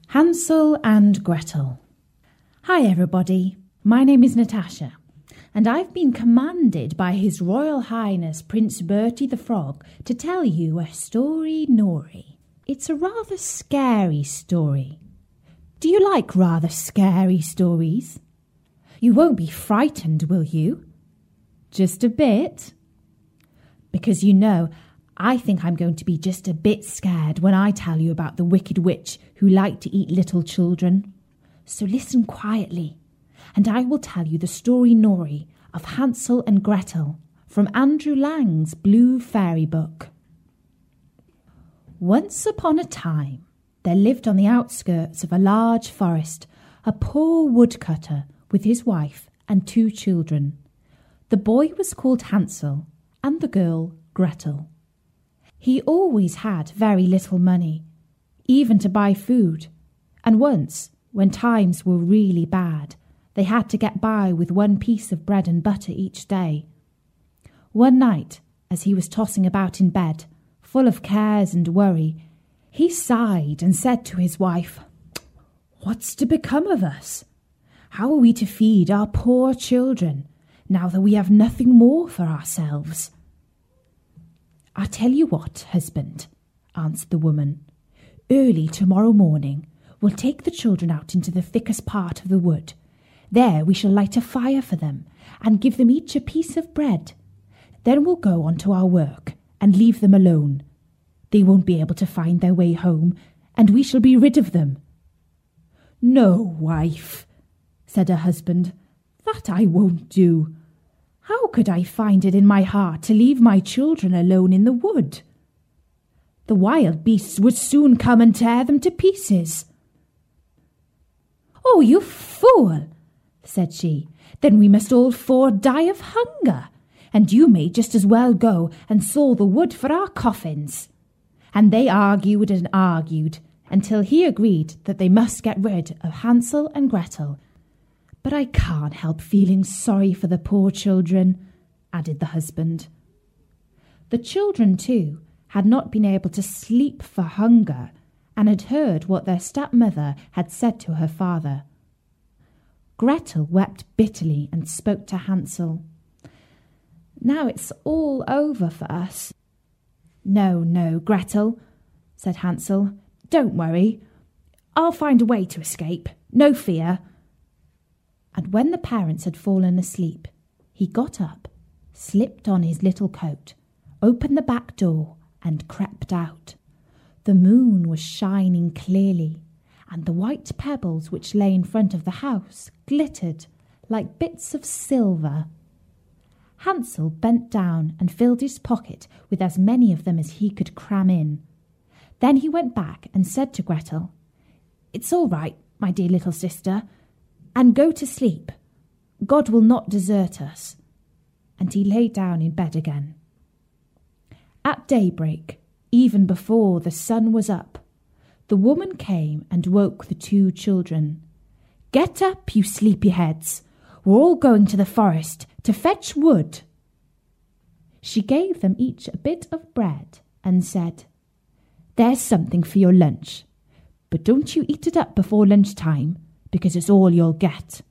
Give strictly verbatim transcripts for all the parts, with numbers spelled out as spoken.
Hansel and Gretel. Hi everybody, my name is Natasha, and I've been commanded by His Royal Highness Prince Bertie the Frog to tell you a story Nori. It's a rather scary story. Do you like rather scary stories? You won't be frightened, will you? Just a bit? Because you know, I think I'm going to be just a bit scared when I tell you about the wicked witch who liked to eat little children. So listen quietly, and I will tell you the story Nori of Hansel and Gretel from Andrew Lang's Blue Fairy Book. Once upon a time, there lived on the outskirts of a large forest a poor woodcutter with his wife and two children. The boy was called Hansel and the girl Gretel. He always had very little money, even to buy food, and once, when times were really bad, they had to get by with one piece of bread and butter each day. One night, as he was tossing about in bed, full of cares and worry, he sighed and said to his wife, "What's to become of us? How are we to feed our poor children, now that we have nothing more for ourselves?" "I tell you what, husband," answered the woman. "Early tomorrow morning we'll take the children out into the thickest part of the wood. There we shall light a fire for them and give them each a piece of bread. Then we'll go on to our work and leave them alone. They won't be able to find their way home, and we shall be rid of them." "No, wife," said her husband, "that I won't do. How could I find it in my heart to leave my children alone in the wood? The wild beasts would soon come and tear them to pieces." "Oh, you fool," said she, "then we must all four die of hunger, and you may just as well go and saw the wood for our coffins." And they argued and argued until he agreed that they must get rid of Hansel and Gretel. "But I can't help feeling sorry for the poor children," added the husband. The children, too, had not been able to sleep for hunger, and had heard what their stepmother had said to her father. Gretel wept bitterly and spoke to Hansel. "Now it's all over for us." "No, no, Gretel," said Hansel. "Don't worry. I'll find a way to escape. No fear." And when the parents had fallen asleep, he got up, slipped on his little coat, opened the back door, and crept out. The moon was shining clearly, and the white pebbles which lay in front of the house glittered like bits of silver. Hansel bent down and filled his pocket with as many of them as he could cram in. Then he went back and said to Gretel, "It's all right, my dear little sister, and go to sleep. God will not desert us." And he lay down in bed again. At daybreak, even before the sun was up, the woman came and woke the two children. "Get up, you sleepyheads. We're all going to the forest to fetch wood." She gave them each a bit of bread and said, "There's something for your lunch, but don't you eat it up before lunchtime, because it's all you'll get."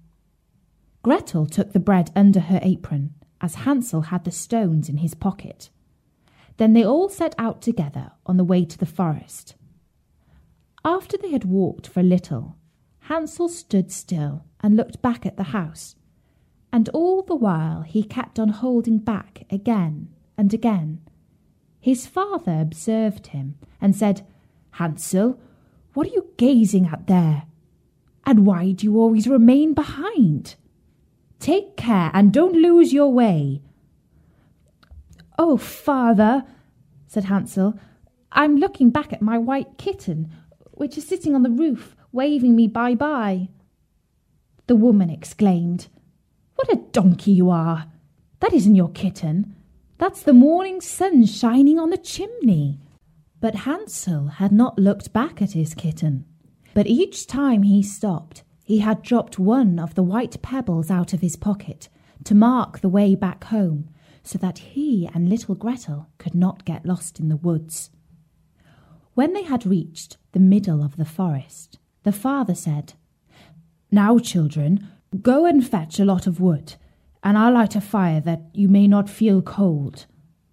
Gretel took the bread under her apron, as Hansel had the stones in his pocket. Then they all set out together on the way to the forest. After they had walked for a little, Hansel stood still and looked back at the house, and all the while he kept on holding back again and again. His father observed him and said, "Hansel, what are you gazing at there? And why do you always remain behind? Take care and don't lose your way." "Oh, father," said Hansel, "I'm looking back at my white kitten, which is sitting on the roof, waving me bye-bye." The woman exclaimed, "What a donkey you are! That isn't your kitten. That's the morning sun shining on the chimney." But Hansel had not looked back at his kitten. But each time he stopped, he had dropped one of the white pebbles out of his pocket to mark the way back home, so that he and little Gretel could not get lost in the woods. When they had reached the middle of the forest, the father said, "Now, children, go and fetch a lot of wood, and I'll light a fire that you may not feel cold."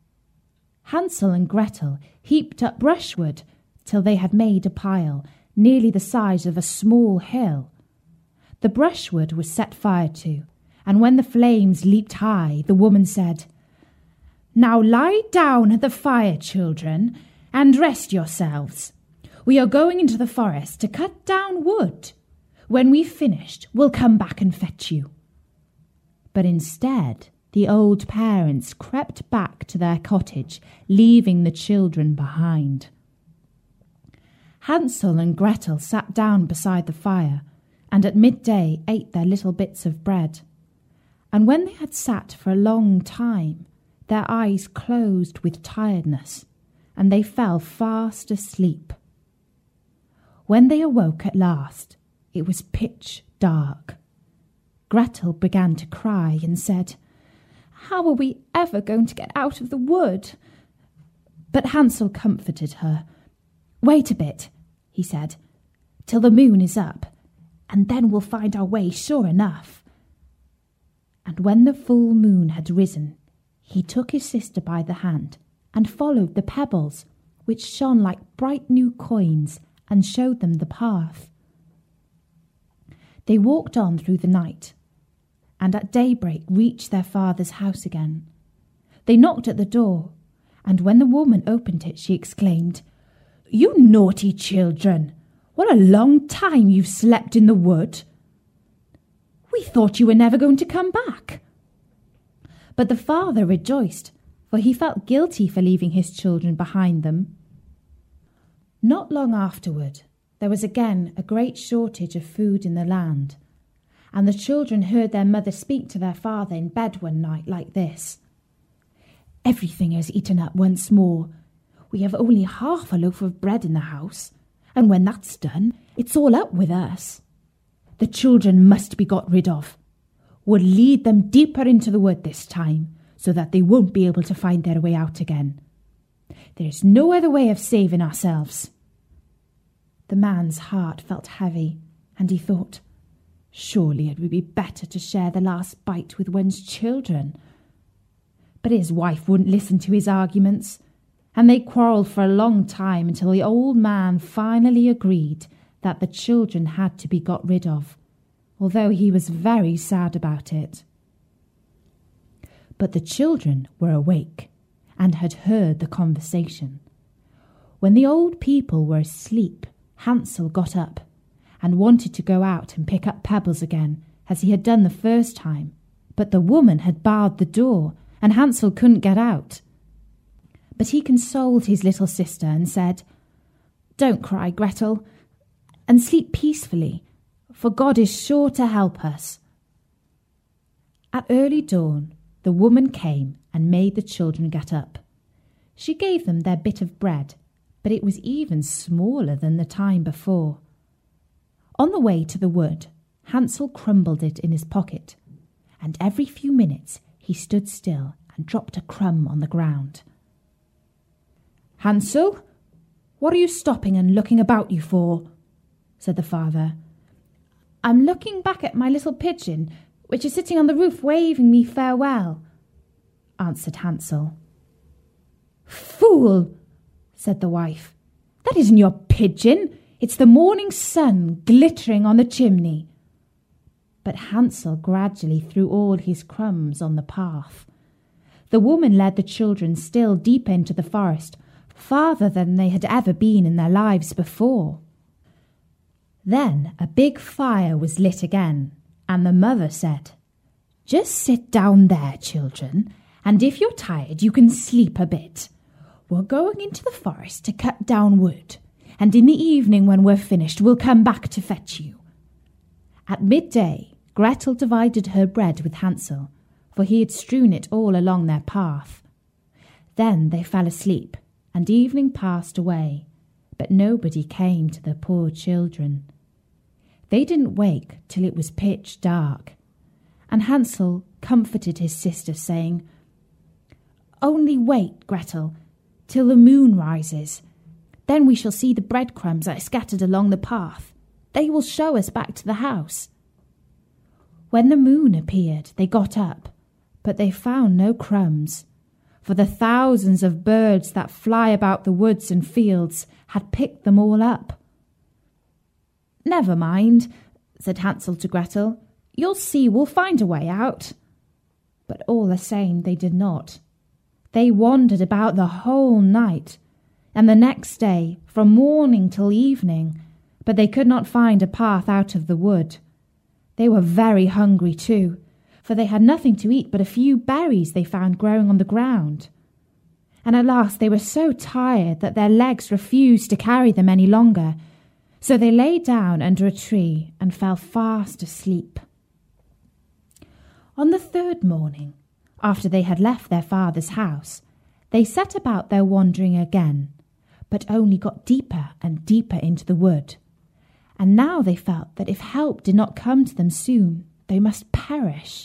Hansel and Gretel heaped up brushwood till they had made a pile nearly the size of a small hill. The brushwood was set fire to, and when the flames leaped high, the woman said, "Now lie down at the fire, children, and rest yourselves. We are going into the forest to cut down wood. When we've finished, we'll come back and fetch you." But instead, the old parents crept back to their cottage, leaving the children behind. Hansel and Gretel sat down beside the fire, and at midday ate their little bits of bread. And when they had sat for a long time, their eyes closed with tiredness, and they fell fast asleep. When they awoke at last, it was pitch dark. Gretel began to cry and said, "How are we ever going to get out of the wood?" But Hansel comforted her. "Wait a bit," he said, "till the moon is up, and then we'll find our way sure enough." And when the full moon had risen, he took his sister by the hand and followed the pebbles, which shone like bright new coins, and showed them the path. They walked on through the night, and at daybreak reached their father's house again. They knocked at the door, and when the woman opened it, she exclaimed, "You naughty children! What a long time you've slept in the wood! We thought you were never going to come back." But the father rejoiced, for he felt guilty for leaving his children behind them. Not long afterward, there was again a great shortage of food in the land, and the children heard their mother speak to their father in bed one night like this: "Everything is eaten up once more. We have only half a loaf of bread in the house, and when that's done, it's all up with us. The children must be got rid of. We'll lead them deeper into the wood this time, so that they won't be able to find their way out again. There's no other way of saving ourselves." The man's heart felt heavy, and he thought, surely it would be better to share the last bite with one's children. But his wife wouldn't listen to his arguments, and they quarrelled for a long time until the old man finally agreed that the children had to be got rid of, although he was very sad about it. But the children were awake and had heard the conversation. When the old people were asleep, Hansel got up and wanted to go out and pick up pebbles again, as he had done the first time, but the woman had barred the door, and Hansel couldn't get out. But he consoled his little sister and said, "Don't cry, Gretel, and sleep peacefully, for God is sure to help us." At early dawn, the woman came and made the children get up. She gave them their bit of bread, but it was even smaller than the time before. On the way to the wood, Hansel crumbled it in his pocket, and every few minutes he stood still and dropped a crumb on the ground. "Hansel, what are you stopping and looking about you for?" said the father. "I'm looking back at my little pigeon, which is sitting on the roof waving me farewell," answered Hansel. "Fool!" said the wife. "That isn't your pigeon. It's the morning sun glittering on the chimney." But Hansel gradually threw all his crumbs on the path. The woman led the children still deeper into the forest, farther than they had ever been in their lives before. Then a big fire was lit again, and the mother said, "Just sit down there, children, and if you're tired you can sleep a bit. We're going into the forest to cut down wood, and in the evening when we're finished we'll come back to fetch you." At midday, Gretel divided her bread with Hansel, for he had strewn it all along their path. Then they fell asleep, and evening passed away, but nobody came to the poor children. They didn't wake till it was pitch dark, and Hansel comforted his sister, saying, "Only wait, Gretel, till the moon rises. Then we shall see the breadcrumbs I scattered along the path. They will show us back to the house." When the moon appeared, they got up, but they found no crumbs, for the thousands of birds that fly about the woods and fields had picked them all up. "Never mind," said Hansel to Gretel. "You'll see we'll find a way out." But all the same they did not. They wandered about the whole night, and the next day from morning till evening, but they could not find a path out of the wood. They were very hungry too, for they had nothing to eat but a few berries they found growing on the ground. And at last they were so tired that their legs refused to carry them any longer, so they lay down under a tree and fell fast asleep. On the third morning, after they had left their father's house, they set about their wandering again, but only got deeper and deeper into the wood. And now they felt that if help did not come to them soon, they must perish.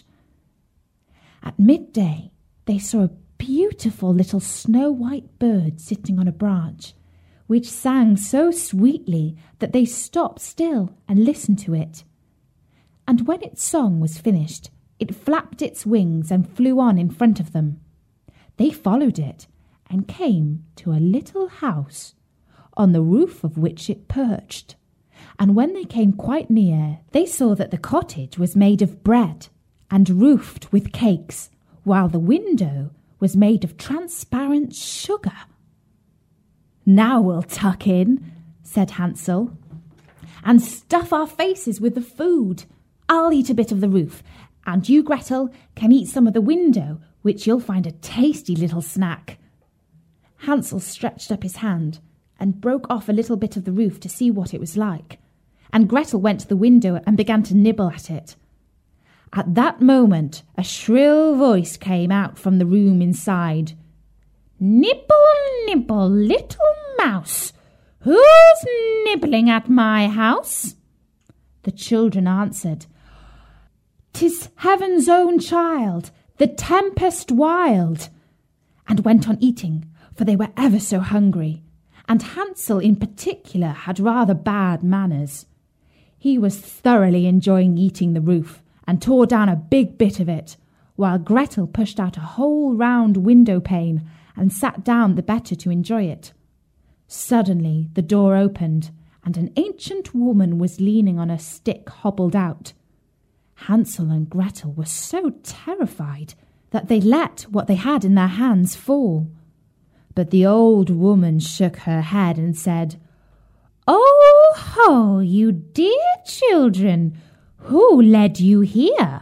At midday, they saw a beautiful little snow-white bird sitting on a branch, which sang so sweetly that they stopped still and listened to it. And when its song was finished, it flapped its wings and flew on in front of them. They followed it and came to a little house, on the roof of which it perched. And when they came quite near, they saw that the cottage was made of bread and roofed with cakes, while the window was made of transparent sugar. "Now we'll tuck in," said Hansel, "and stuff our faces with the food. I'll eat a bit of the roof, and you, Gretel, can eat some of the window, which you'll find a tasty little snack." Hansel stretched up his hand and broke off a little bit of the roof to see what it was like, and Gretel went to the window and began to nibble at it. At that moment a shrill voice came out from the room inside. "Nibble, nibble, little mouse, who's nibbling at my house?" The children answered, "'Tis heaven's own child, the tempest wild," and went on eating, for they were ever so hungry, and Hansel in particular had rather bad manners. He was thoroughly enjoying eating the roof, and tore down a big bit of it, while Gretel pushed out a whole round window pane and sat down the better to enjoy it. Suddenly the door opened, and an ancient woman was leaning on a stick hobbled out. Hansel and Gretel were so terrified that they let what they had in their hands fall. But the old woman shook her head and said, "Oh ho, you dear children, who led you here?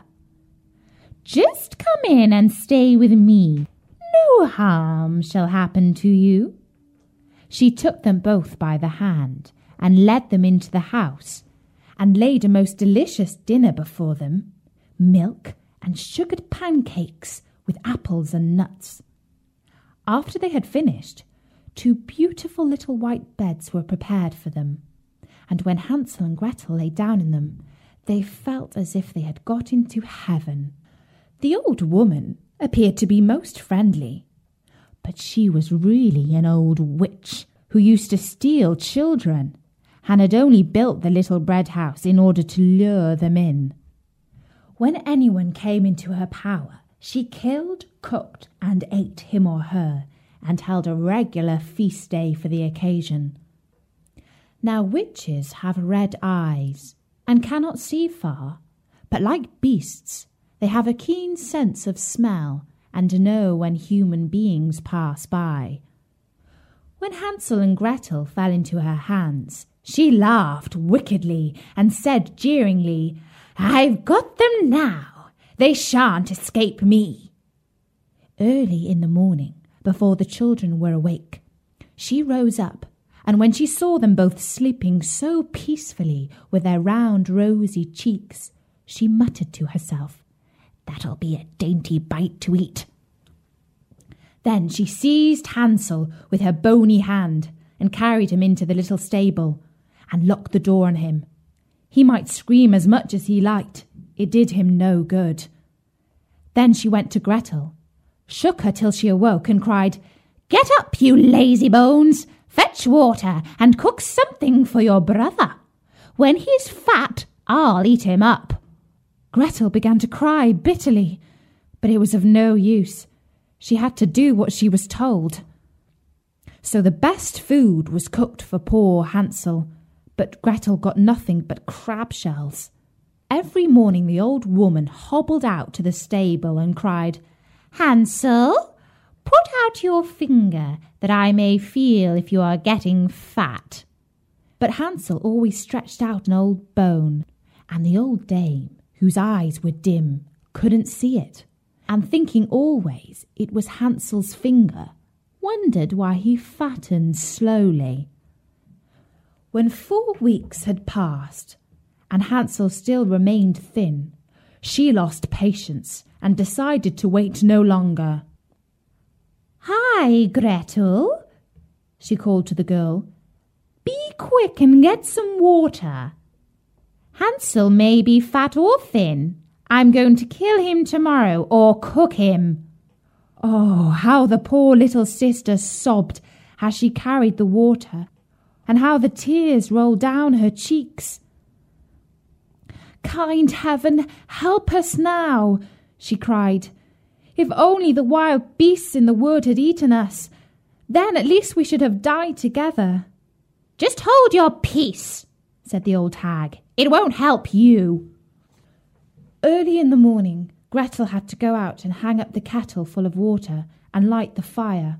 Just come in and stay with me. No harm shall happen to you." She took them both by the hand and led them into the house, and laid a most delicious dinner before them, milk and sugared pancakes with apples and nuts. After they had finished, two beautiful little white beds were prepared for them, and when Hansel and Gretel lay down in them, they felt as if they had got into heaven. The old woman appeared to be most friendly, but she was really an old witch who used to steal children, and had only built the little bread house in order to lure them in. When anyone came into her power, she killed, cooked, and ate him or her, and held a regular feast day for the occasion. Now witches have red eyes, and cannot see far, but like beasts, they have a keen sense of smell, and know when human beings pass by. When Hansel and Gretel fell into her hands, she laughed wickedly, and said jeeringly, "I've got them now. They shan't escape me." Early in the morning, before the children were awake, she rose up, and when she saw them both sleeping so peacefully with their round rosy cheeks, she muttered to herself, "That'll be a dainty bite to eat." Then she seized Hansel with her bony hand and carried him into the little stable and locked the door on him. He might scream as much as he liked. It did him no good. Then she went to Gretel, shook her till she awoke, and cried, "Get up, you lazy bones! Fetch water and cook something for your brother. When he is fat, I'll eat him up." Gretel began to cry bitterly, but it was of no use. She had to do what she was told. So the best food was cooked for poor Hansel, but Gretel got nothing but crab shells. Every morning the old woman hobbled out to the stable and cried, "Hansel, put out your finger that I may feel if you are getting fat." But Hansel always stretched out an old bone, and the old dame, whose eyes were dim, couldn't see it, and thinking always it was Hansel's finger, wondered why he fattened slowly. When four weeks had passed, and Hansel still remained thin, she lost patience and decided to wait no longer. "Hi, Gretel," she called to the girl. "Be quick and get some water. Hansel may be fat or thin. I'm going to kill him tomorrow or cook him." Oh, how the poor little sister sobbed as she carried the water, and how the tears rolled down her cheeks. "Kind heaven, help us now," she cried. "If only the wild beasts in the wood had eaten us, then at least we should have died together." "Just hold your peace," said the old hag. "It won't help you." Early in the morning, Gretel had to go out and hang up the kettle full of water and light the fire.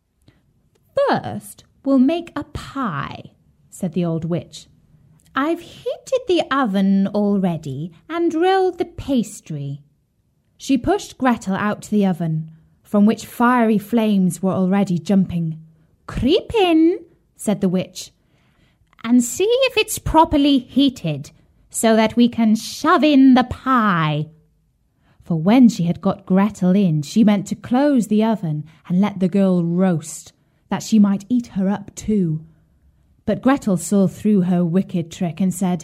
"First, we'll make a pie," said the old witch. "I've heated the oven already and rolled the pastry." She pushed Gretel out to the oven, from which fiery flames were already jumping. "Creep in," said the witch, "and see if it's properly heated, so that we can shove in the pie." For when she had got Gretel in, she meant to close the oven and let the girl roast, that she might eat her up too. But Gretel saw through her wicked trick and said,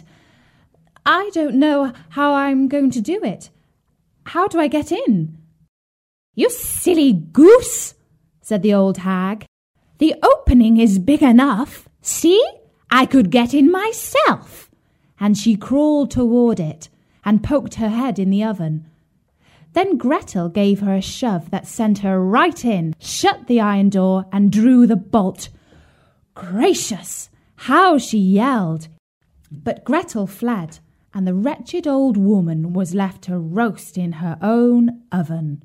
"I don't know how I'm going to do it. How do I get in?" "You silly goose," said the old hag. "The opening is big enough. See, I could get in myself." And she crawled toward it and poked her head in the oven. Then Gretel gave her a shove that sent her right in, shut the iron door, and drew the bolt. Gracious! How she yelled! But Gretel fled, and the wretched old woman was left to roast in her own oven.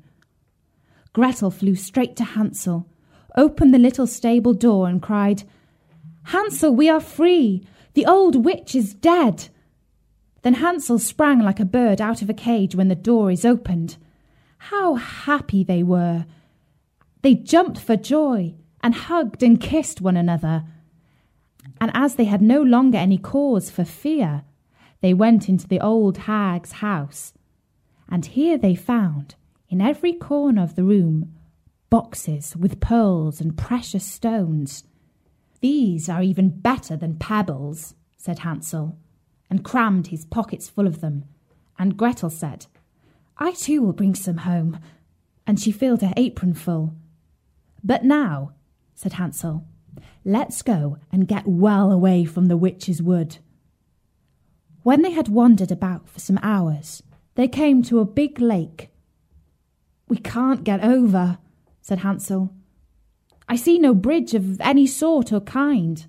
Gretel flew straight to Hansel, opened the little stable door, and cried, "Hansel, we are free! The old witch is dead!" Then Hansel sprang like a bird out of a cage when the door is opened. How happy they were! They jumped for joy and hugged and kissed one another. And as they had no longer any cause for fear, they went into the old hag's house. And here they found, in every corner of the room, boxes with pearls and precious stones. "These are even better than pebbles," said Hansel, and crammed his pockets full of them. And Gretel said, "I too will bring some home," and she filled her apron full. "But now," said Hansel, "let's go and get well away from the witch's wood." When they had wandered about for some hours, they came to a big lake. "We can't get over," said Hansel. "I see no bridge of any sort or kind."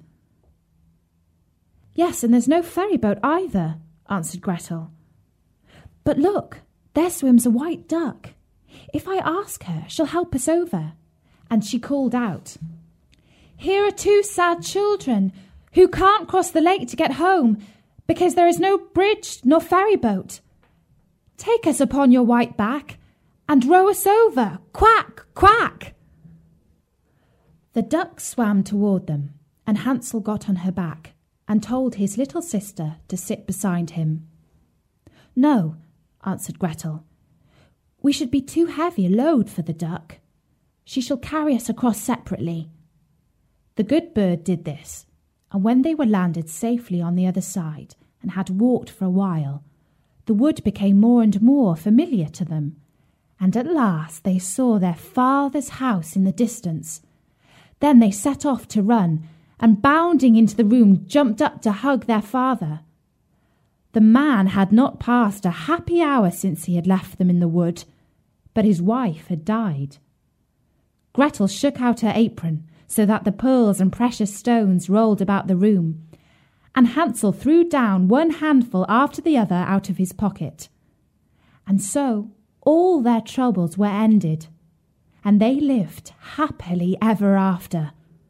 "Yes, and there's no ferry boat either," answered Gretel. "But look, there swims a white duck. If I ask her, she'll help us over." And she called out, "Here are two sad children who can't cross the lake to get home because there is no bridge nor ferry boat. Take us upon your white back and row us over. Quack, quack!" The duck swam toward them, and Hansel got on her back and told his little sister to sit beside him. "No," answered Gretel. "We should be too heavy a load for the duck. She shall carry us across separately." The good bird did this, and when they were landed safely on the other side and had walked for a while, the wood became more and more familiar to them, and at last they saw their father's house in the distance. Then they set off to run, and bounding into the room jumped up to hug their father. The man had not passed a happy hour since he had left them in the wood, but his wife had died. Gretel shook out her apron so that the pearls and precious stones rolled about the room, and Hansel threw down one handful after the other out of his pocket. And so all their troubles were ended, and they lived happily ever after.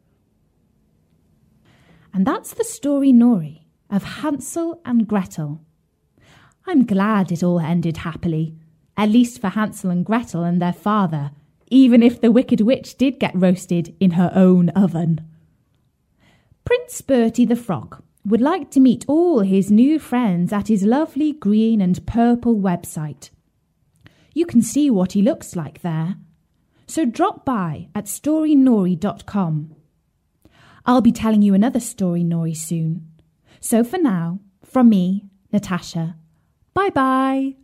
And that's the story, Nori, of Hansel and Gretel. I'm glad it all ended happily, at least for Hansel and Gretel and their father, even if the wicked witch did get roasted in her own oven. Prince Bertie the Frog would like to meet all his new friends at his lovely green and purple website. You can see what he looks like there, so drop by at story nori dot com. I'll be telling you another story, Nori, soon. So for now, from me, Natasha, bye-bye.